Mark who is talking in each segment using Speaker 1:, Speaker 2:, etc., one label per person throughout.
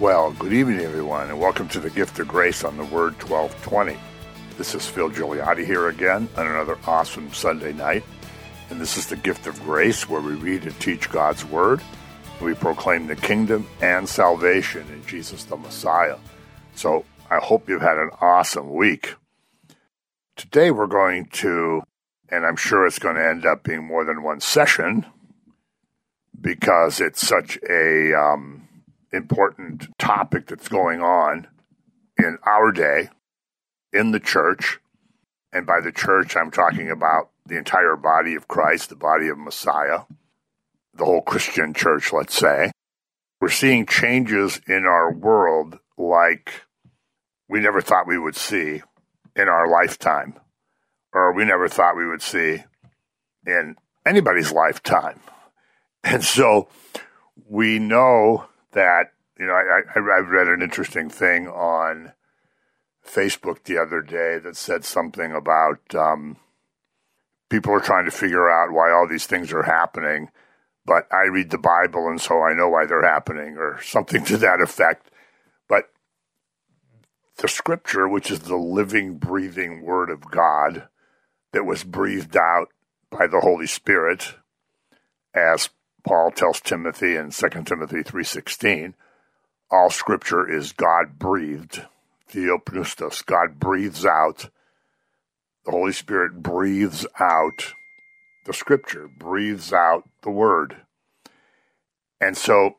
Speaker 1: Well, good evening, everyone, and welcome to the Gift of Grace on the Word 1220. This is Phil Gigliotti here again on another awesome Sunday night, and this is the Gift of Grace, where we read and teach God's Word, and we proclaim the kingdom and salvation in Jesus the Messiah. So I hope you've had an awesome week. Today we're going to, and I'm sure it's going to end up being more than one session, because it's such a important topic that's going on in our day, in the church, and by the church I'm talking about the entire body of Christ, the body of Messiah, the whole Christian church, let's say. We're seeing changes in our world like we never thought we would see in our lifetime, or we never thought we would see in anybody's lifetime. And so we know that, I read an interesting thing on Facebook the other day that said something about people are trying to figure out why all these things are happening, but I read the Bible and so I know why they're happening, or something to that effect. But the Scripture, which is the living, breathing Word of God that was breathed out by the Holy Spirit, as Paul tells Timothy in 2 Timothy 3:16, all Scripture is God-breathed, theopneustos. God breathes out, the Holy Spirit breathes out the Scripture, breathes out the Word. And so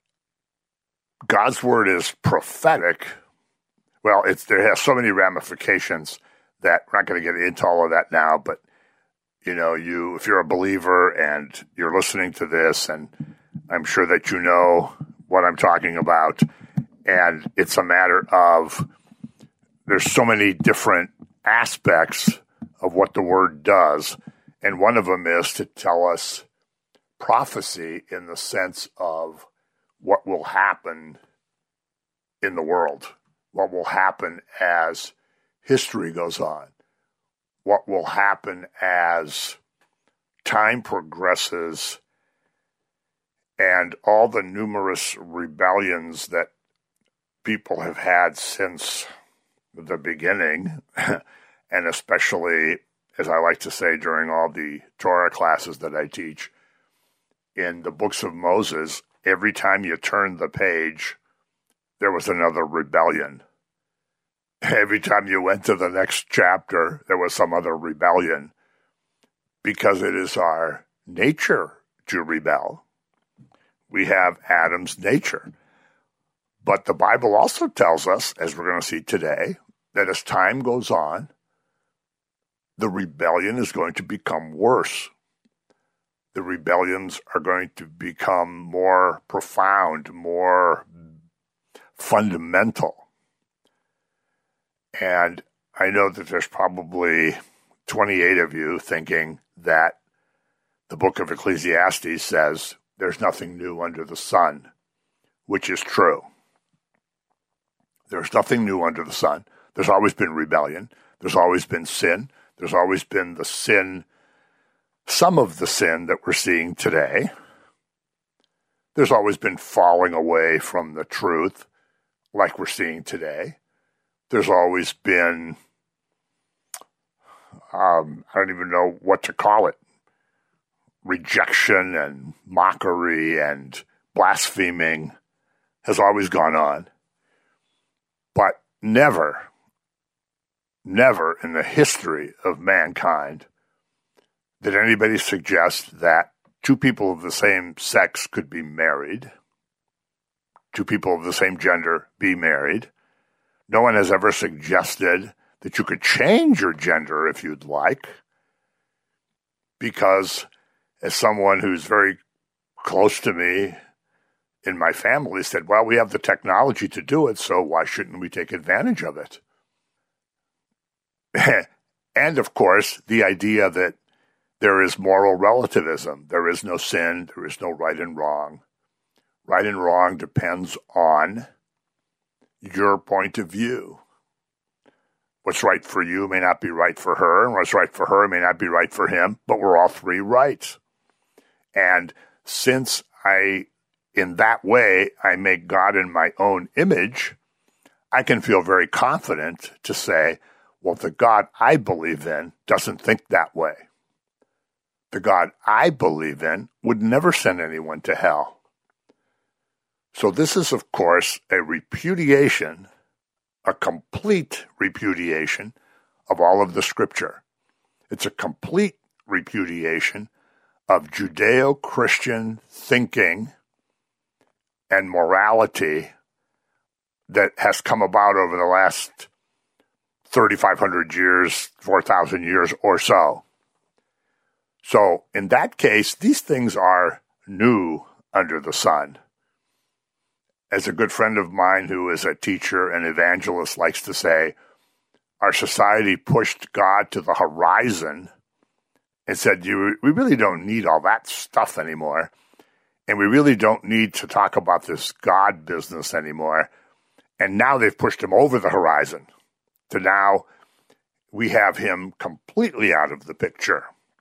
Speaker 1: God's Word is prophetic. Well, there has so many ramifications that we're not going to get into all of that now, but if you're a believer and you're listening to this, and I'm sure that you know what I'm talking about, and it's a matter of there's so many different aspects of what the Word does, and one of them is to tell us prophecy in the sense of what will happen in the world, what will happen as history goes on, what will happen as time progresses, and all the numerous rebellions that people have had since the beginning, and especially, as I like to say, during all the Torah classes that I teach, in the books of Moses, every time you turned the page, there was another rebellion. Every time you went to the next chapter, there was some other rebellion, because it is our nature to rebel. We have Adam's nature. But the Bible also tells us, as we're going to see today, that as time goes on, the rebellion is going to become worse. The rebellions are going to become more profound, more fundamental. And I know that there's probably 28 of you thinking that the book of Ecclesiastes says there's nothing new under the sun, which is true. There's nothing new under the sun. There's always been rebellion. There's always been sin. There's always been the sin, some of the sin that we're seeing today. There's always been falling away from the truth, like we're seeing today. There's always been, I don't even know what to call it, rejection and mockery and blaspheming has always gone on. But never in the history of mankind did anybody suggest that two people of the same sex could be married, two people of the same gender be married. No one has ever suggested that you could change your gender if you'd like, because as someone who's very close to me in my family said, well, we have the technology to do it, so why shouldn't we take advantage of it? And, of course, the idea that there is moral relativism. There is no sin. There is no right and wrong. Right and wrong depends on your point of view. What's right for you may not be right for her, and what's right for her may not be right for him, but we're all three right. And since I in that way I make God in my own image, I can feel very confident to say, well, the God I believe in doesn't think that way. The God I believe in would never send anyone to hell. So this is, of course, a repudiation, a complete repudiation of all of the Scripture. It's a complete repudiation of Judeo-Christian thinking and morality that has come about over the last 3,500 years, 4,000 years or so. So in that case, these things are new under the sun. As a good friend of mine who is a teacher and evangelist likes to say, our society pushed God to the horizon and said, we really don't need all that stuff anymore. And we really don't need to talk about this God business anymore. And now they've pushed him over the horizon to now we have him completely out of the picture.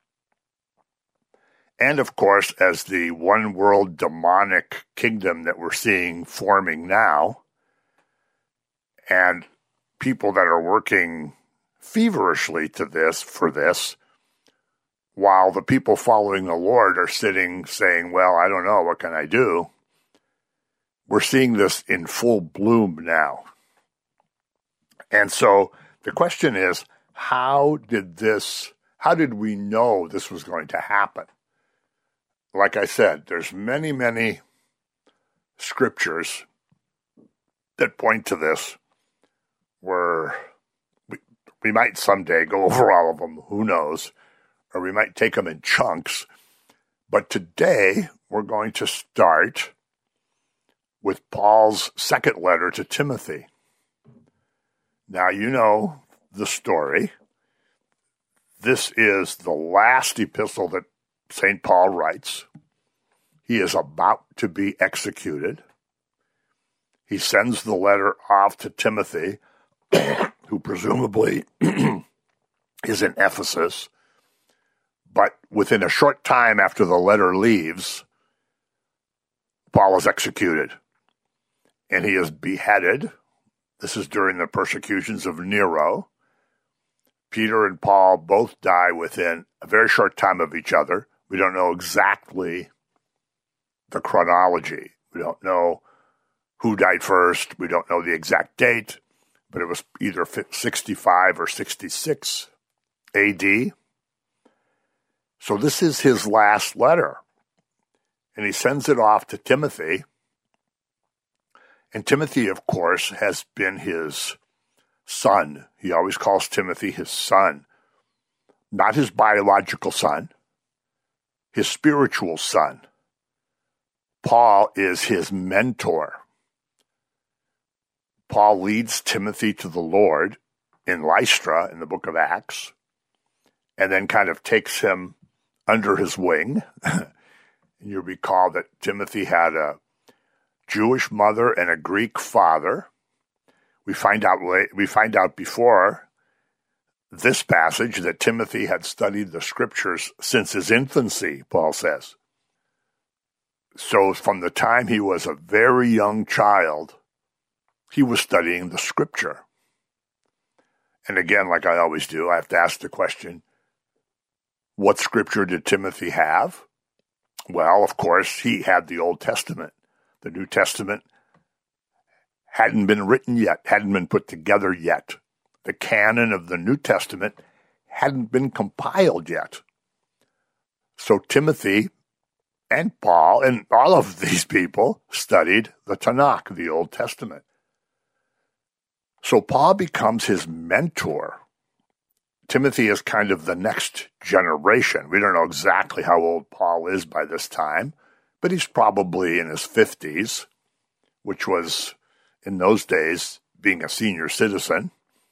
Speaker 1: And of course, as the one world demonic kingdom that we're seeing forming now, and people that are working feverishly for this, while the people following the Lord are sitting saying, well, I don't know, what can I do? We're seeing this in full bloom now. And so the question is, how did we know this was going to happen? Like I said, there's many, many scriptures that point to this where we might someday go over all of them, who knows, or we might take them in chunks. But today we're going to start with Paul's second letter to Timothy. Now, you know the story. This is the last epistle that St. Paul writes. He is about to be executed. He sends the letter off to Timothy, who presumably is in Ephesus. But within a short time after the letter leaves, Paul is executed. And he is beheaded. This is during the persecutions of Nero. Peter and Paul both die within a very short time of each other. We don't know exactly the chronology. We don't know who died first. We don't know the exact date, but it was either 65 or 66 AD. So this is his last letter. And he sends it off to Timothy. And Timothy, of course, has been his son. He always calls Timothy his son. Not his biological son, his spiritual son. Paul is his mentor. Paul leads Timothy to the Lord in Lystra in the book of Acts, and then kind of takes him under his wing. And you recall that Timothy had a Jewish mother and a Greek father. We find out before this passage that Timothy had studied the scriptures since his infancy, Paul says. So from the time he was a very young child, he was studying the scripture. And again, like I always do, I have to ask the question, what scripture did Timothy have? Well, of course, he had the Old Testament. The New Testament hadn't been written yet, hadn't been put together yet. The canon of the New Testament hadn't been compiled yet. So Timothy and Paul and all of these people studied the Tanakh, the Old Testament. So Paul becomes his mentor. Timothy is kind of the next generation. We don't know exactly how old Paul is by this time, but he's probably in his 50s, which was, in those days, being a senior citizen.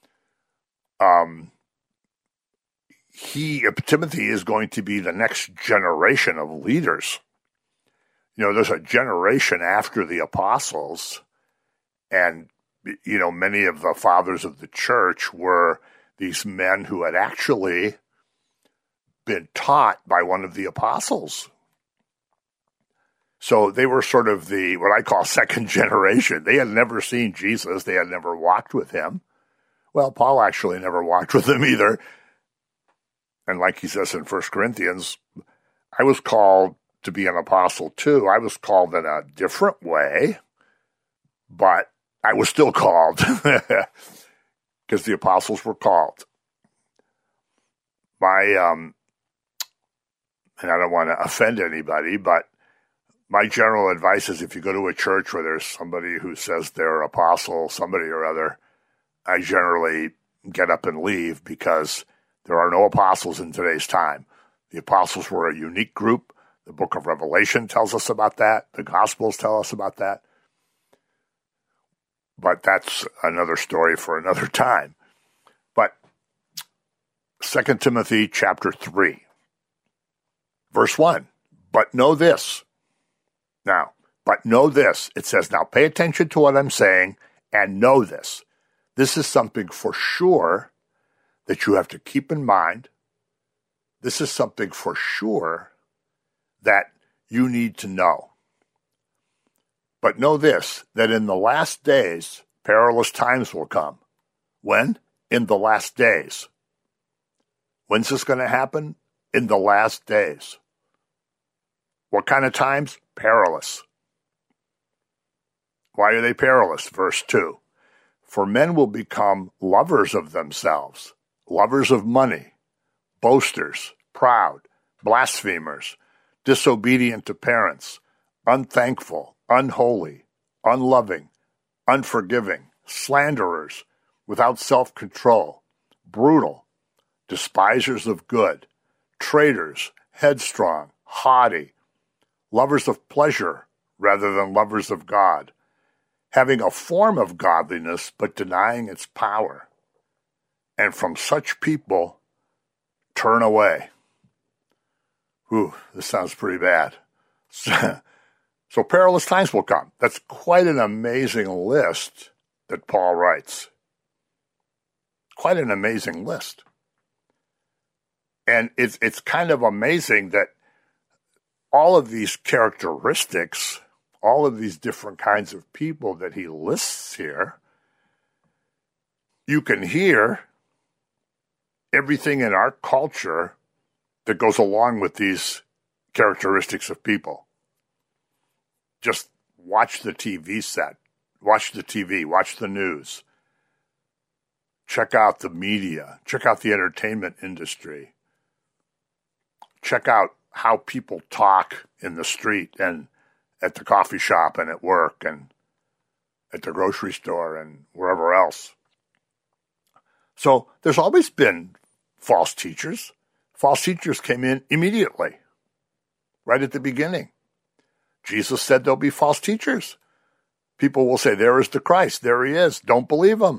Speaker 1: Timothy is going to be the next generation of leaders. You know, there's a generation after the apostles, and, you know, many of the fathers of the church were these men who had actually been taught by one of the apostles. So they were sort of what I call second generation. They had never seen Jesus. They had never walked with him. Well, Paul actually never walked with him either. And like he says in 1 Corinthians, I was called to be an apostle too. I was called in a different way, but I was still called because the apostles were called. And I don't want to offend anybody, but my general advice is if you go to a church where there's somebody who says they're apostle, somebody or other, I generally get up and leave because there are no apostles in today's time. The apostles were a unique group. The book of Revelation tells us about that. The Gospels tell us about that. But that's another story for another time. But 2 Timothy chapter 3, verse 1, but know this. Now, but know this. It says, now pay attention to what I'm saying and know this. This is something for sure that you have to keep in mind. This is something for sure that you need to know. But know this, that in the last days, perilous times will come. When? In the last days. When's this going to happen? In the last days. What kind of times? Perilous. Why are they perilous? Verse 2. For men will become lovers of themselves, lovers of money, boasters, proud, blasphemers, disobedient to parents, unthankful, unholy, unloving, unforgiving, slanderers, without self-control, brutal, despisers of good, traitors, headstrong, haughty, lovers of pleasure rather than lovers of God, having a form of godliness but denying its power. And from such people, turn away. Ooh, this sounds pretty bad. So perilous times will come. That's quite an amazing list that Paul writes. Quite an amazing list. And it's kind of amazing that all of these characteristics, all of these different kinds of people that he lists here, you can hear everything in our culture that goes along with these characteristics of people. Just watch the TV set, watch the TV, watch the news, check out the media, check out the entertainment industry, check out how people talk in the street and at the coffee shop and at work and at the grocery store and wherever else. So there's always been false teachers. False teachers came in immediately, right at the beginning. Jesus said there'll be false teachers. People will say, there is the Christ, there he is, don't believe him.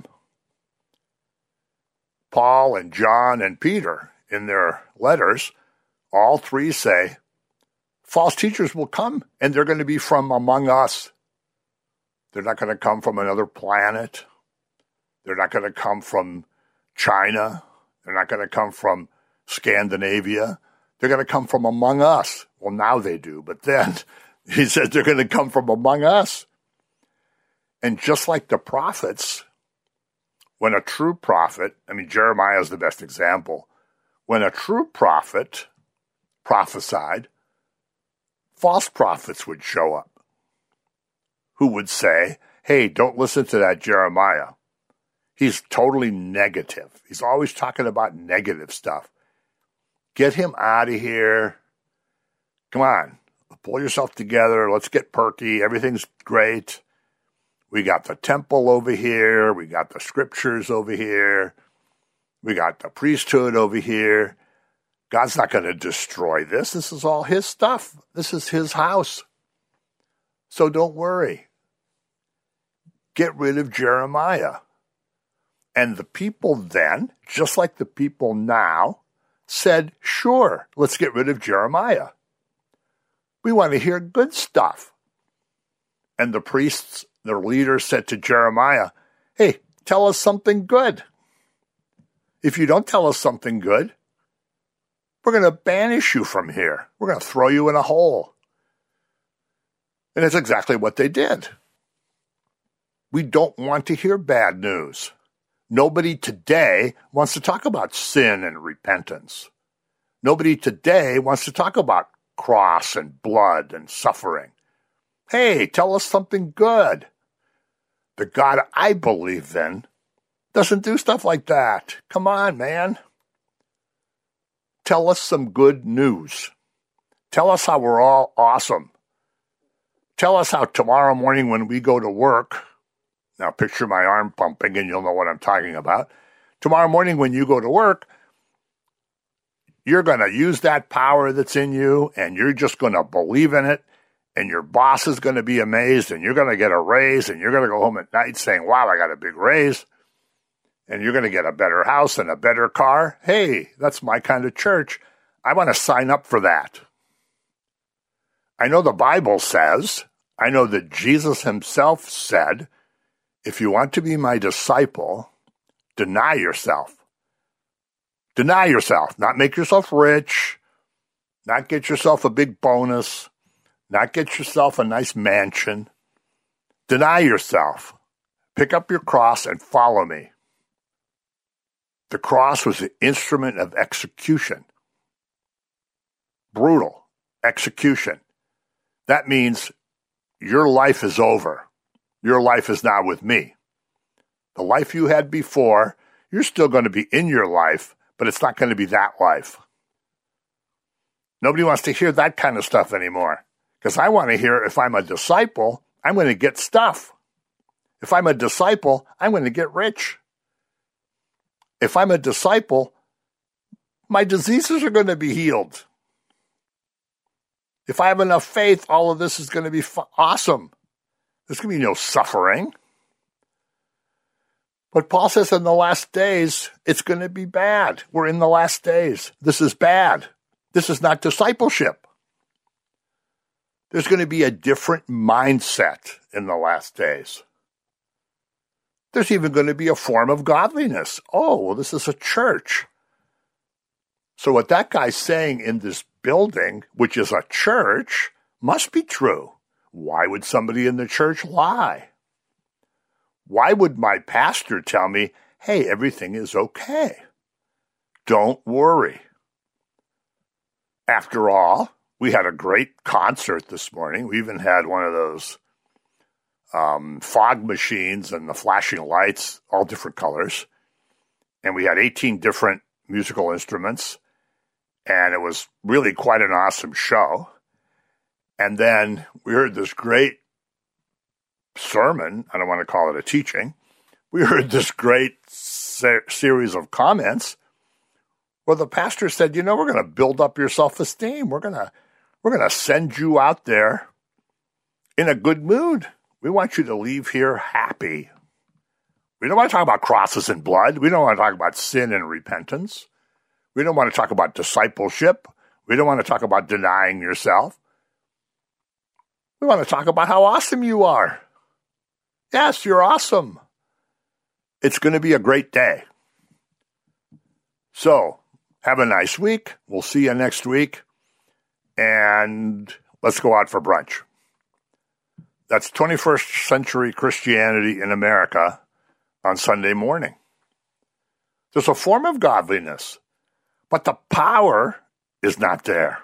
Speaker 1: Paul and John and Peter, in their letters, all three say, false teachers will come, and they're going to be from among us. They're not going to come from another planet. They're not going to come from China. They're not going to come from Scandinavia. They're going to come from among us. Well, now they do, but then he says they're going to come from among us. And just like the prophets, when a true prophet, Jeremiah is the best example, when a true prophet prophesied, false prophets would show up who would say, hey, don't listen to that Jeremiah. He's totally negative. He's always talking about negative stuff. Get him out of here. Come on, pull yourself together. Let's get perky. Everything's great. We got the temple over here. We got the scriptures over here. We got the priesthood over here. God's not going to destroy this. This is all his stuff. This is his house. So don't worry. Get rid of Jeremiah. And the people then, just like the people now, said, sure, let's get rid of Jeremiah. We want to hear good stuff. And the priests, their leaders, said to Jeremiah, hey, tell us something good. If you don't tell us something good, we're going to banish you from here. We're going to throw you in a hole. And it's exactly what they did. We don't want to hear bad news. Nobody today wants to talk about sin and repentance. Nobody today wants to talk about cross and blood and suffering. Hey, tell us something good. The God I believe in doesn't do stuff like that. Come on, man. Tell us some good news. Tell us how we're all awesome. Tell us how tomorrow morning when we go to work, now picture my arm pumping and you'll know what I'm talking about. Tomorrow morning when you go to work, you're going to use that power that's in you and you're just going to believe in it, and your boss is going to be amazed, and you're going to get a raise, and you're going to go home at night saying, wow, I got a big raise, and you're going to get a better house and a better car. Hey, that's my kind of church. I want to sign up for that. I know the Bible says, I know that Jesus himself said, if you want to be my disciple, deny yourself. Deny yourself, not make yourself rich, not get yourself a big bonus, not get yourself a nice mansion. Deny yourself. Pick up your cross and follow me. The cross was the instrument of execution. Brutal execution. That means your life is over. Your life is now with me. The life you had before, you're still going to be in your life, but it's not going to be that life. Nobody wants to hear that kind of stuff anymore. Because I want to hear, if I'm a disciple, I'm going to get stuff. If I'm a disciple, I'm going to get rich. If I'm a disciple, my diseases are going to be healed. If I have enough faith, all of this is going to be awesome. There's going to be no suffering. But Paul says in the last days, it's going to be bad. We're in the last days. This is bad. This is not discipleship. There's going to be a different mindset in the last days. There's even going to be a form of godliness. Oh, well, this is a church. So what that guy's saying in this building, which is a church, must be true. Why would somebody in the church lie? Why would my pastor tell me, hey, everything is okay? Don't worry. After all, we had a great concert this morning. We even had one of those fog machines and the flashing lights, all different colors. And we had 18 different musical instruments. And it was really quite an awesome show. And then we heard this great sermon. I don't want to call it a teaching. We heard this great series of comments where the pastor said, we're going to build up your self-esteem. We're going to send you out there in a good mood. We want you to leave here happy. We don't want to talk about crosses and blood. We don't want to talk about sin and repentance. We don't want to talk about discipleship. We don't want to talk about denying yourself. We want to talk about how awesome you are. Yes, you're awesome. It's going to be a great day. So, have a nice week. We'll see you next week. And let's go out for brunch. That's 21st century Christianity in America on Sunday morning. There's a form of godliness, but the power is not there.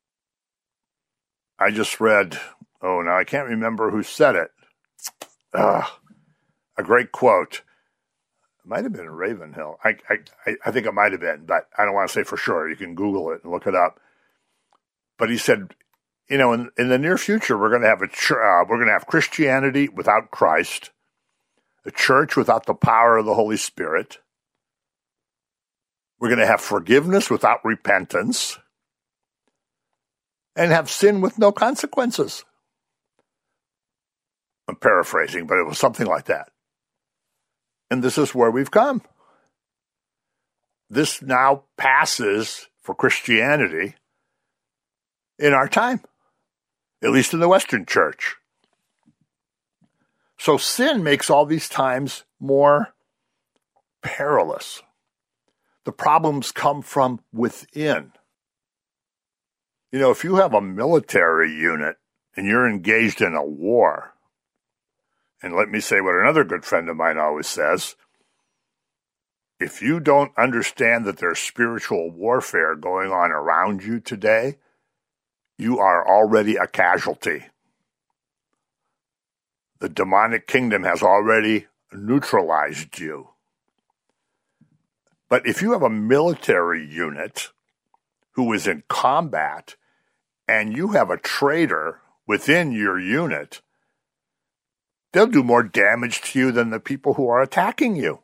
Speaker 1: I just read, now I can't remember who said it. A great quote. It might have been Ravenhill. I think it might have been, but I don't want to say for sure. You can Google it and look it up. But he said, in the near future, we're going to have Christianity without Christ, a church without the power of the Holy Spirit. We're going to have forgiveness without repentance, and have sin with no consequences. I'm paraphrasing, but it was something like that. And this is where we've come. This now passes for Christianity in our time, at least in the Western church. So sin makes all these times more perilous. The problems come from within. If you have a military unit and you're engaged in a war, and let me say what another good friend of mine always says, if you don't understand that there's spiritual warfare going on around you today, you are already a casualty. The demonic kingdom has already neutralized you. But if you have a military unit who is in combat and you have a traitor within your unit, they'll do more damage to you than the people who are attacking you.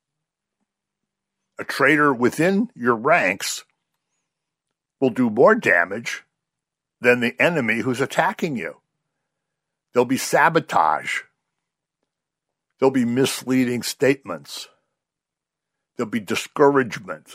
Speaker 1: A traitor within your ranks will do more damage than the enemy who's attacking you. There'll be sabotage. There'll be misleading statements. There'll be discouragement.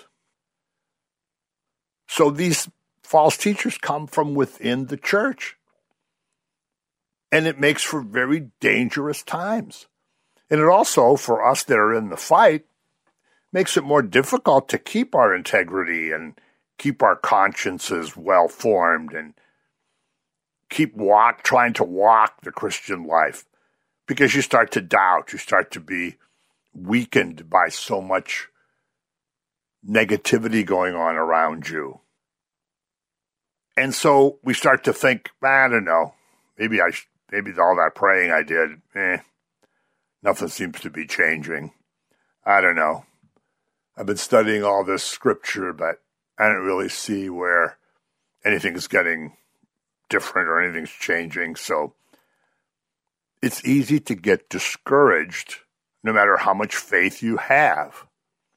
Speaker 1: So these false teachers come from within the church. And it makes for very dangerous times. And it also, for us that are in the fight, makes it more difficult to keep our integrity and keep our consciences well formed and keep trying to walk the Christian life, because you start to doubt, you start to be weakened by so much negativity going on around you. And so we start to think, I don't know, maybe all that praying I did, nothing seems to be changing. I don't know. I've been studying all this scripture, but I don't really see where anything's getting different or anything's changing. So it's easy to get discouraged no matter how much faith you have.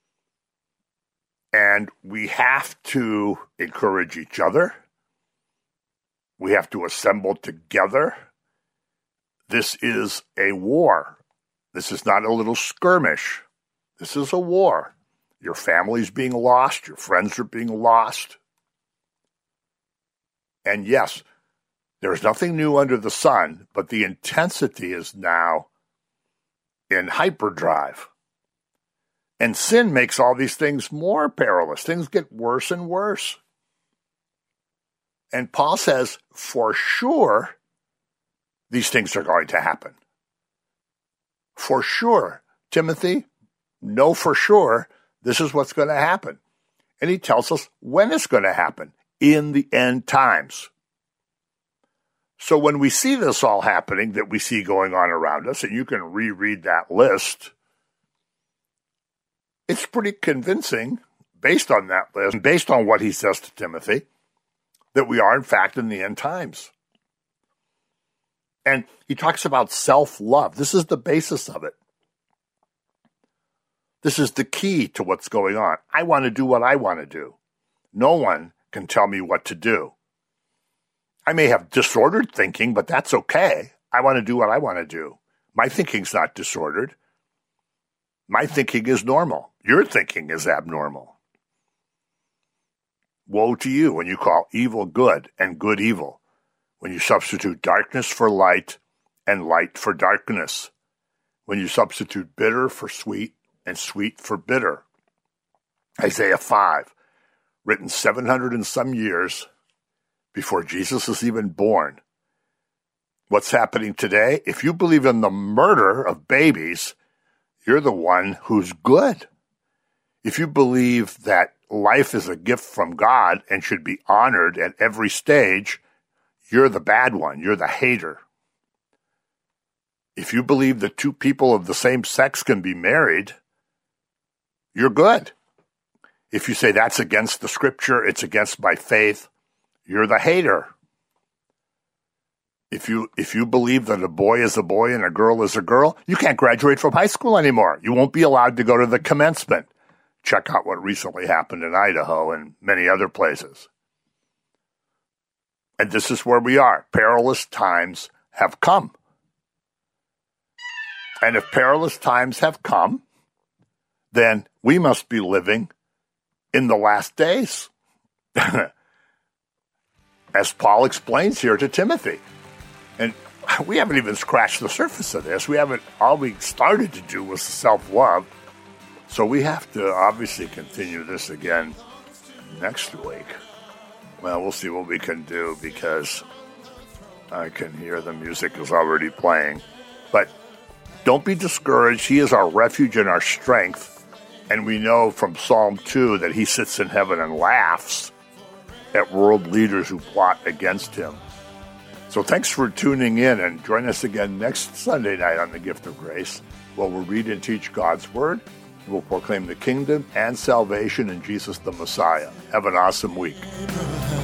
Speaker 1: And we have to encourage each other. We have to assemble together. This is a war. This is not a little skirmish. This is a war. Your family's being lost. Your friends are being lost. And yes, there's nothing new under the sun, but the intensity is now in hyperdrive. And sin makes all these things more perilous. Things get worse and worse. And Paul says, for sure, these things are going to happen. For sure. Timothy, know for sure this is what's going to happen. And he tells us when it's going to happen, in the end times. So when we see this all happening that we see going on around us, and you can reread that list, it's pretty convincing, based on that list, and based on what he says to Timothy, that we are in fact in the end times. And he talks about self-love. This is the basis of it. This is the key to what's going on. I want to do what I want to do. No one can tell me what to do. I may have disordered thinking, but that's okay. I want to do what I want to do. My thinking's not disordered. My thinking is normal. Your thinking is abnormal. Woe to you when you call evil good and good evil, when you substitute darkness for light and light for darkness, when you substitute bitter for sweet and sweet for bitter. Isaiah 5, written 700 and some years before Jesus is even born. What's happening today? If you believe in the murder of babies, you're the one who's good. If you believe that life is a gift from God and should be honored at every stage, you're the bad one. You're the hater. If you believe that two people of the same sex can be married, you're good. If you say that's against the scripture, it's against my faith, you're the hater. If you believe that a boy is a boy and a girl is a girl, you can't graduate from high school anymore. You won't be allowed to go to the commencement. Check out what recently happened in Idaho and many other places. And this is where we are. Perilous times have come. And if perilous times have come, then we must be living in the last days. As Paul explains here to Timothy. And we haven't even scratched the surface of this. All we started to do was self-love. So we have to obviously continue this again next week. Well, we'll see what we can do, because I can hear the music is already playing. But don't be discouraged. He is our refuge and our strength. And we know from Psalm 2 that he sits in heaven and laughs at world leaders who plot against him. So thanks for tuning in, and join us again next Sunday night on The Gift of Grace, where we'll read and teach God's Word. We'll proclaim the kingdom and salvation in Jesus the Messiah. Have an awesome week.